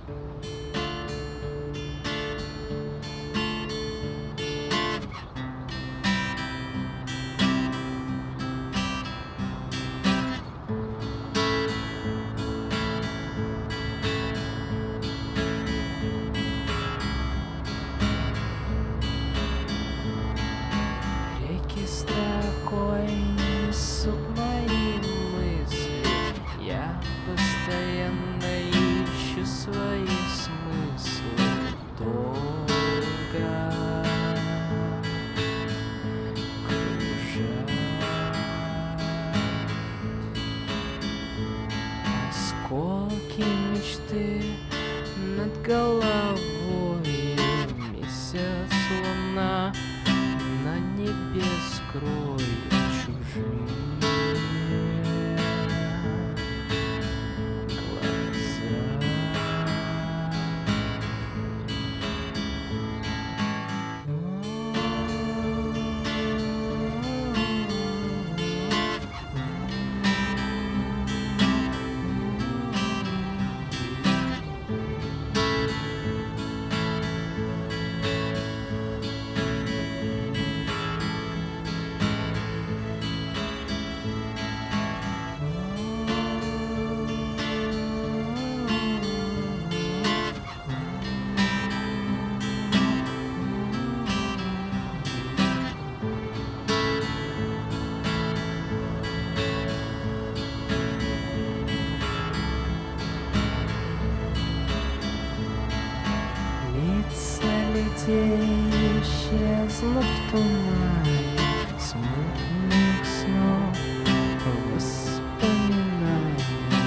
Реки строкой несут мои мысли, я постоянно ищу свои смыслы. Долго кружат осколки мечты над головой. Месяц, луна на небе скроет чужие глаза. Лица людей исчезнут в тумане смутных снов, воспоминаний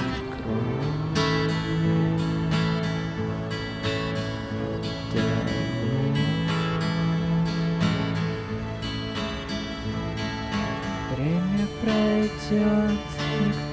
крови травы. Время пройдет, никто